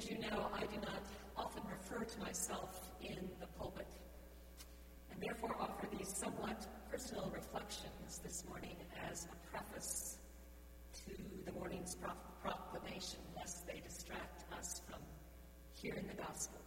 you know, I do not often refer to myself in the pulpit, and therefore offer these somewhat personal reflections this morning as a preface to the morning's proclamation, lest they distract us from hearing the gospel.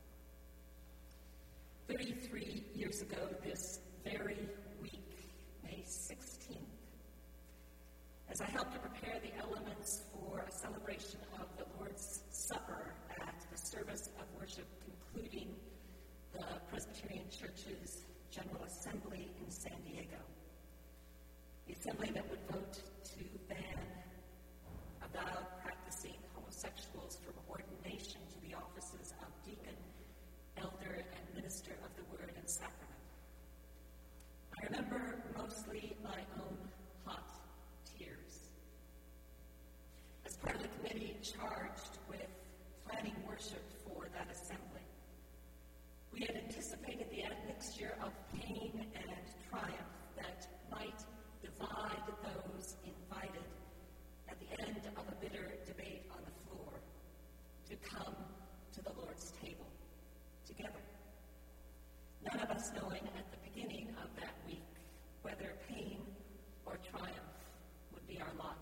33 years ago this very week, May 16th, as I helped to prepare the elements for a celebration of the Lord's Supper at the service of worship concluding the Presbyterian Church's General Assembly in San Diego. The assembly that would vote to ban avowed practicing homosexuals from ordination to the offices of deacon, elder, and minister of the Word and Sacrament. I remember mostly my own hot tears. As part of the committee charged with planning worship for that assembly, we had anticipated the admixture of pain and triumph that might divide those invited at the end of a bitter debate on the floor to come to the Lord's table together. None of us knowing at the beginning of that week whether pain or triumph would be our lot.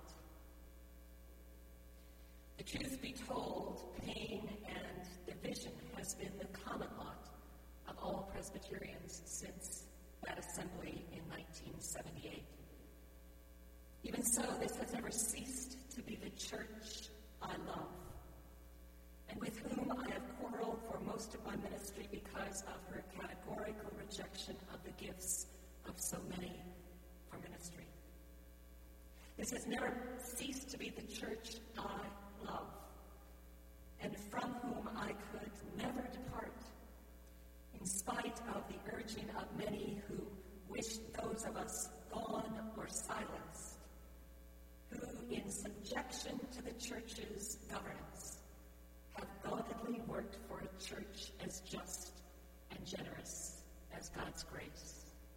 The truth be told, pain and division has been the common lot of all Presbyterians since that assembly in 1978. Even so, this has never ceased to be the church I love, and with whom I have quarreled for most of my ministry because of her categorical rejection of the gifts of so many for ministry. This has never ceased to be the church I love, and from whom I could never depart, in spite of the urging of many who wished those of us gone or silenced, who, in subjection to the church's governance, have doggedly worked for a church as just and generous as God's grace.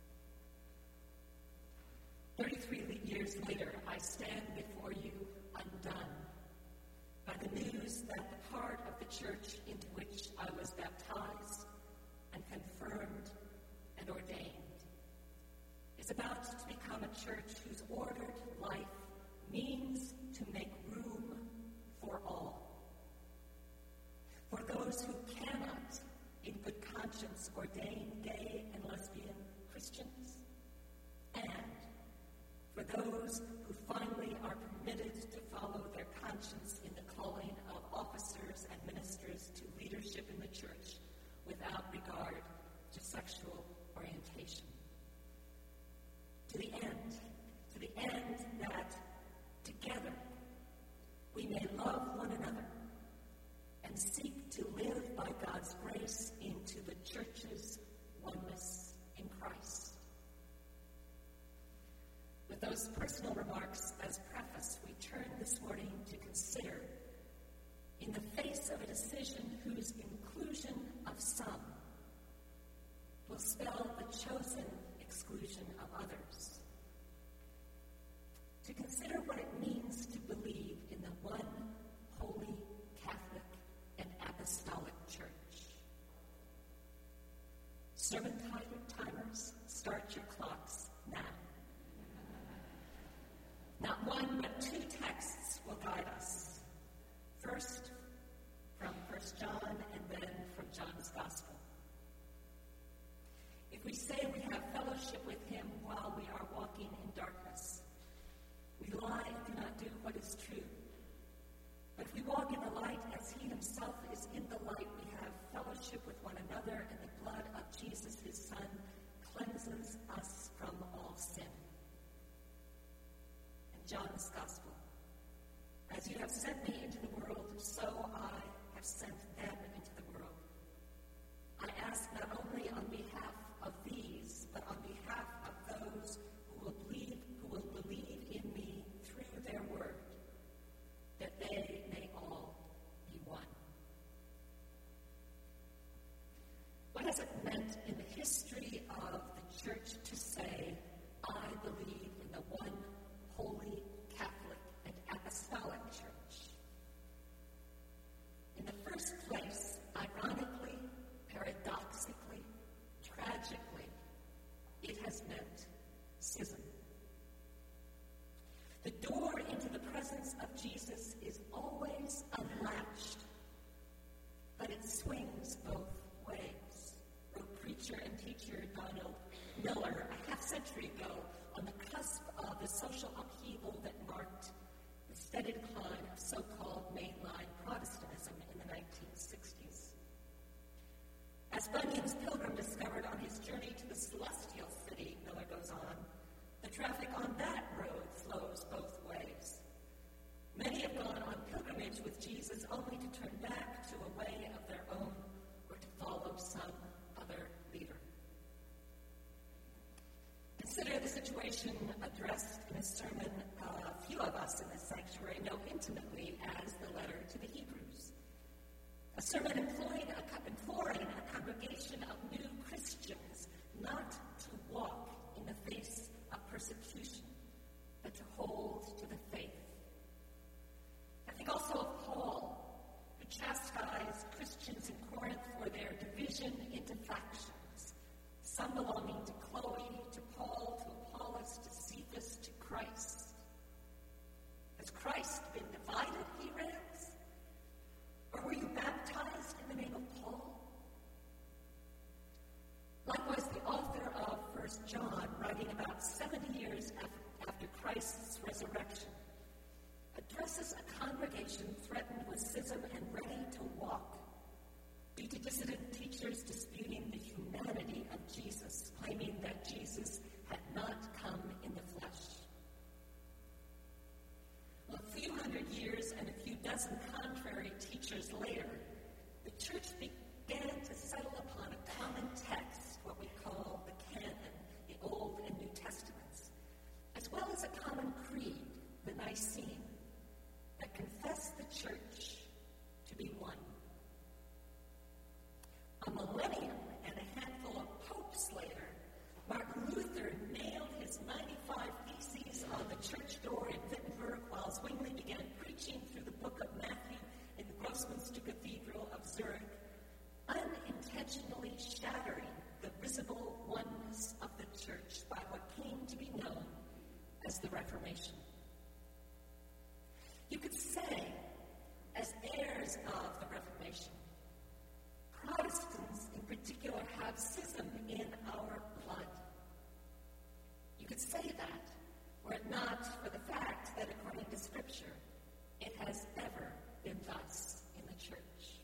33 years later, I stand before you undone by the news that the part of the church into which I was baptized and confirmed and ordained is about to become a church whose ordered life means to make room for all. For those who cannot, in good conscience, ordain gay and lesbian Christians, and for those who finally are permitted to follow their conscience in the calling of officers and ministers to leadership in the church without regard to sexual orientation. To the end that together we may love one another and seek to live by God's grace into the church's oneness in Christ. With those personal remarks as preface, we turn this morning to consider, in the face of a decision whose inclusion of some will spell the chosen exclusion of others, to consider what it means to believe in the one holy, Catholic, and apostolic church. Sermon timers, start your clocks now. Not one, but two texts will guide us. First, from 1 John, and then from John's Gospel. If we say we have fellowship with him while we are walking in darkness, we lie and do not do what is true. But if we walk in the light as he himself is in the light, we have fellowship with one another, and the blood of Jesus, his Son, cleanses us from all sin. John's Gospel. As you have sent me into the world, so I have sent them into the world. I ask not only on behalf of these, but on behalf of those who will believe in me through their word, that they may all be one. What has it meant in the preacher and teacher Donald Miller a half-century ago on the cusp of the social upheaval that marked the steady decline of so-called mainline Protestantism in the 1960s. As Bunyan's pilgrim discovered on his journey to the celestial city, Miller goes on, the traffic on that road flows both ways. Many have gone on pilgrimage with Jesus only to turn back to a way of their own or to follow some other leader. Consider the situation addressed in a sermon a few of us in this sanctuary know intimately as the letter to the Hebrews. A sermon imploring a congregation of new Christians not to walk in the face of persecution, but to hold to the faith. I think also of Paul, who chastised Christians in Corinth for their division into factions, some belonging to Chloe, to Paul, to Apollos, to Cephas, to Christ. Has Christ been divided, he rants? Or were you baptized in the name of Paul? Likewise, the author of 1 John, writing about 70 years after Christ's resurrection, addresses a congregation threatened with schism and ready to walk due to dissident teachers disputing the humanity of Jesus, claiming that Jesus had not come in the flesh. Well, a few hundred years and a few dozen contrary teachers later, the church began to settle upon a common text, what we call the canon, the Old and New Testaments, as well as a common creed, the Nicene, that confessed the church to be one. A millennium and a handful of popes later, Martin Luther nailed his 95 Theses on the church door in Wittenberg while Zwingli began preaching through the book of Matthew in the Grossmünster Cathedral of Zurich, unintentionally shattering the visible oneness of the church by what came to be known as the Reformation. You could say, as heirs of the Reformation, Protestants in particular have schism in our blood. You could say that, were it not for the fact that according to Scripture, it has ever been thus in the church.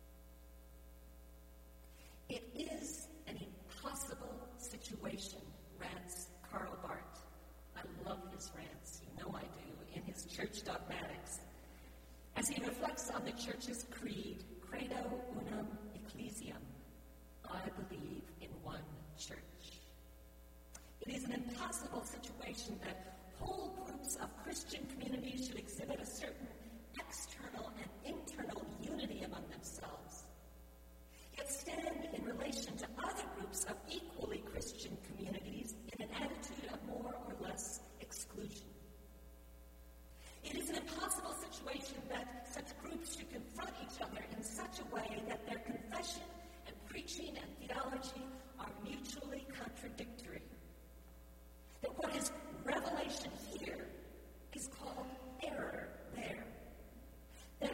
It is an impossible situation, rants Karl Barth. I love his rants, you know I do, in his Church Dogmatics, as he reflects on the church's creed, Credo Unum Ecclesiam, I believe in one church. It is an impossible situation that whole groups of Christian communities should exhibit a certain external and internal unity among themselves, yet stand in relation to other groups of equally Christian communities in an attitude of more or less exclusion. It is an impossible situation that such groups should confront each other in such a way that their confession and preaching and theology are mutually contradictory. That what is revelation here is called error there. That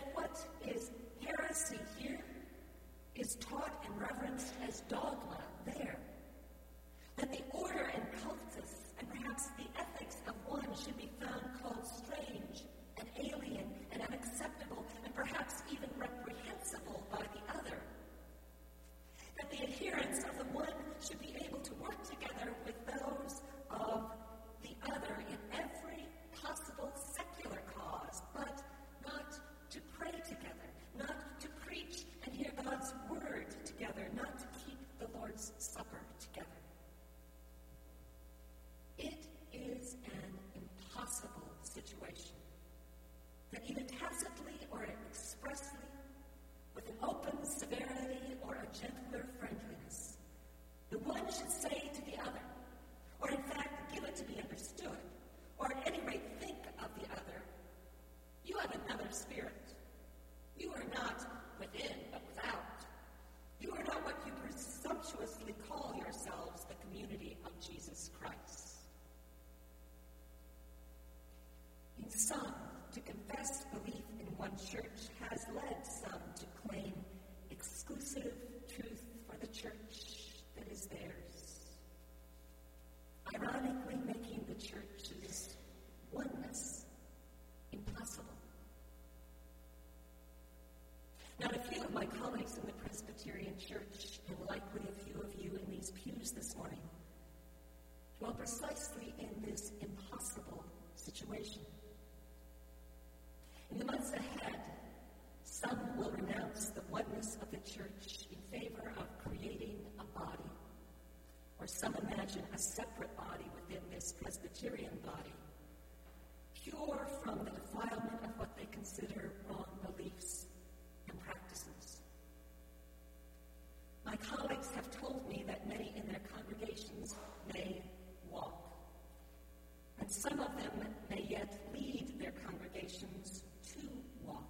church, and likely a few of you in these pews this morning, dwell precisely in this impossible situation. In the months ahead, some will renounce the oneness of the church in favor of creating a body, or some imagine a separate body within this Presbyterian body, pure from the defilement of what they consider wrong beliefs and practices. My colleagues have told me that many in their congregations may walk, and some of them may yet lead their congregations to walk.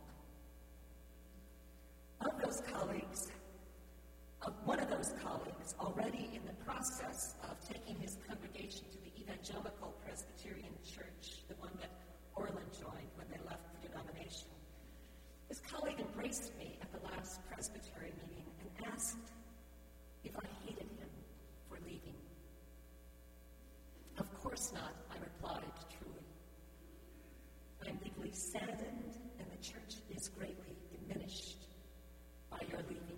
One of those colleagues, already in the process of taking his congregation to the Evangelical Presbyterian Church, the one that Orland joined when they left the denomination, his colleague embraced me at the last Presbytery meeting and asked if I hated him for leaving. Of course not, I replied truly. I am deeply saddened, and the church is greatly diminished by your leaving.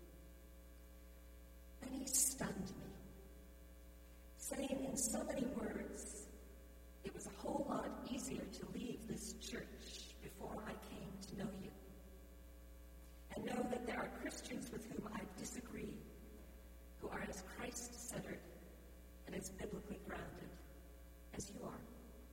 And he stunned me, saying in so many words, it was a whole lot easier to leave this church before I came to know you, and know that there are Christians with whom I disagree, who are as Christ-centered and as biblically grounded as you are.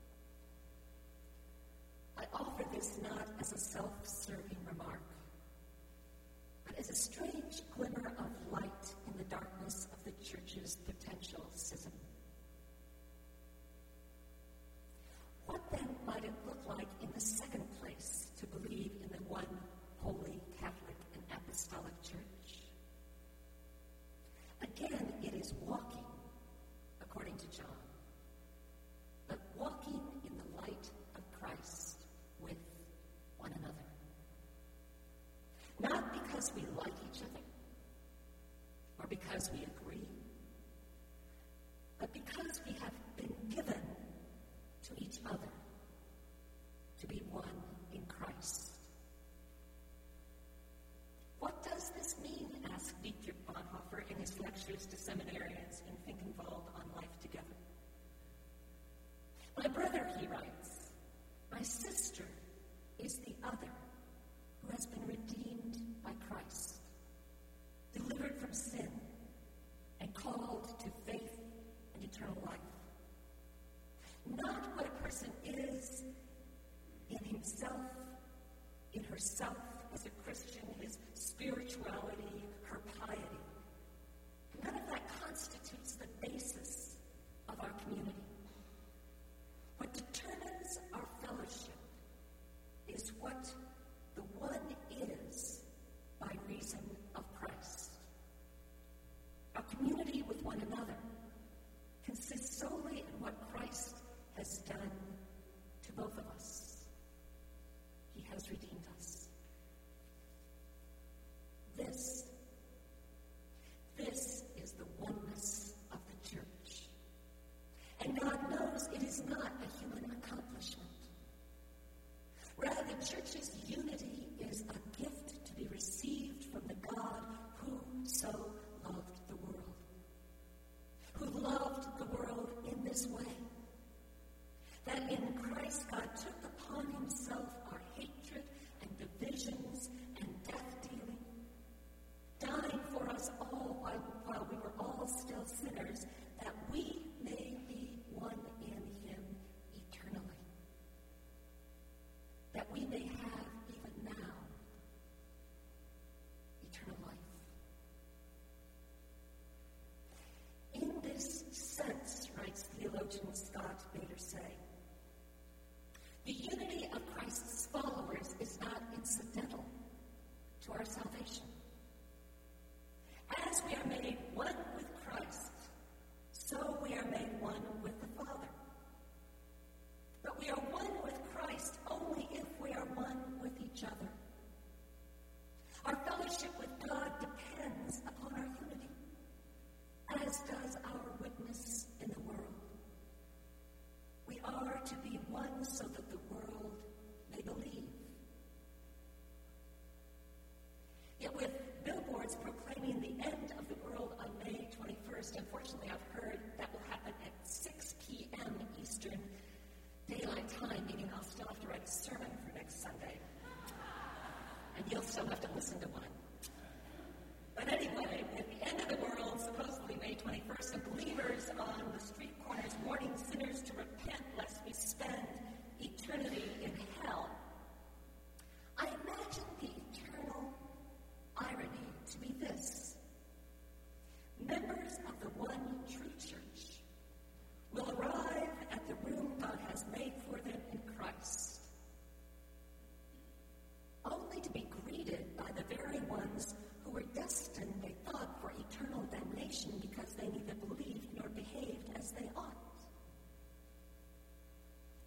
I offer this not as a self-serving remark, but as a strange glimmer of light in the darkness of the church's potential schism. What then might it look like in the second place to believe in the one holy Catholic and Apostolic Church? Again, it is walking, according to John, but walking in the light of Christ with one another. Not because we like each other, or because we agree, but because we have been given to each other to be one in Christ. What does this mean? Asked Dietrich Bonhoeffer in his lectures to seminarians in Finkenwald on life together. My brother, he writes, my sister is the other who has been redeemed by Christ, delivered from sin, and called to faith and eternal life. Not what a person is in himself, in herself as a Christian, his spirituality, her piety. None of that constitutes the basis of our community. What determines our fellowship is what the one is by reason of Christ. Our community with one another consists solely in what Christ has done to both of us. He has redeemed us. This is the oneness of the church. And God knows it is not a human accomplishment. Rather, the church's unity is a gift to be received from the God who so loved the world. Who loved the world in this way, that in Christ God took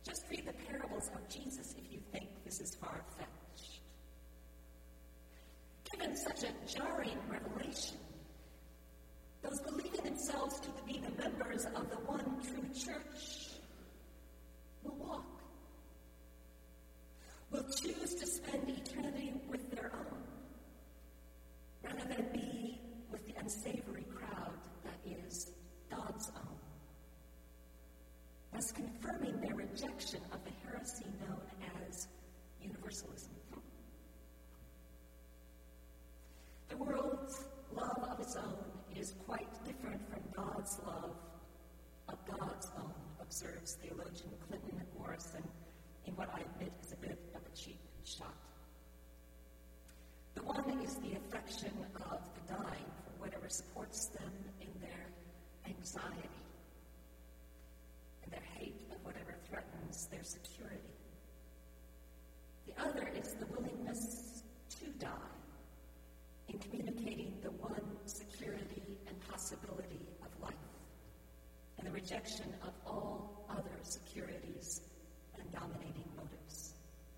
Just read the parables of Jesus if you think this is far-fetched. Given such a jarring revelation, those believing themselves to be the members of the one true church will walk, will choose to spend eternity with their own, rather than be with the unsavory crowd that is God's own, thus confirming their rejection of the heresy known as universalism. The world's love of its own is quite different from God's love of God's own, observes theologian Clinton Morrison in what I admit is a bit of a cheap shot. The one is the affection of the dying for whatever supports them in their anxiety and their hate of whatever threatens their security. The other is the willingness to die in communicating the one security and possibility of life, and the rejection of all other securities and dominating motives.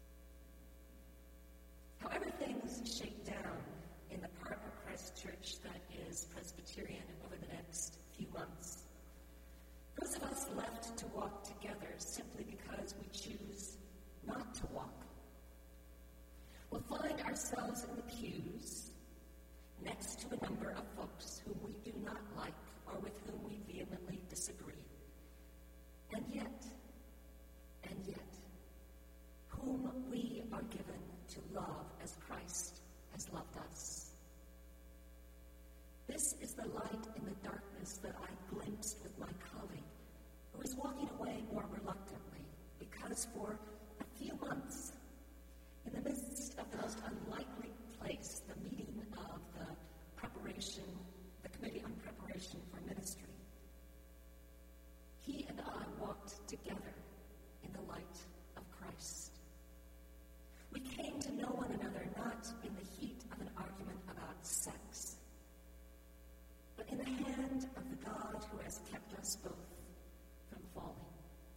However things shake down in the part of Christ Church that is Presbyterian over the next few months, those of us left to walk together simply because we choose not to walk will find ourselves in the pews next to a number of folks whom we do not like or with whom we vehemently disagree. And yet, whom we are given to love as Christ has loved us. This is the light in the darkness that I glimpsed with my colleague, who is walking away more reluctantly because for a few months, in the midst of the most unlikely place, the meeting of the Committee on Preparation for Ministry, he and I walked together in the light of Christ. We came to know one another not in the heat of an argument about sex, but in the hand of the God who has kept us both from falling.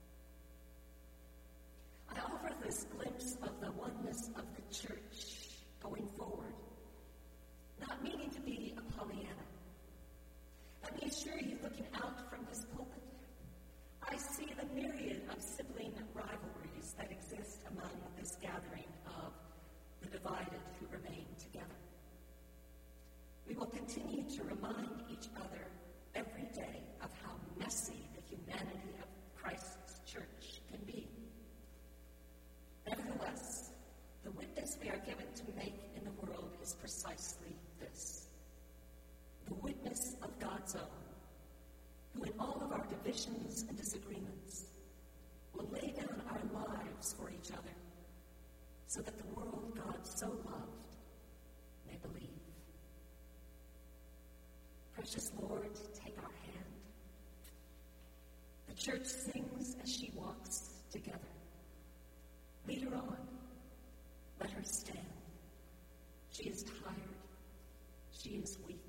I offer this glimpse of the oneness of the church going forward, not meaning to be a Pollyanna. Let me assure you, looking out from this pulpit, I see the myriad of sibling rivalries that exist among this gathering of the divided who remain together. We will continue to remind each other every day of how messy the humanity of Christ's church can be. Nevertheless, the witness we are given to make in the world is precisely this: the witness of God's own, who in all of our divisions and disagreements will lay down our lives for each other, so that the world God so loved may believe. Precious Lord, take our hand. The church sings as she walks together. Lead her on. Let her stand. She is tired. She is weak.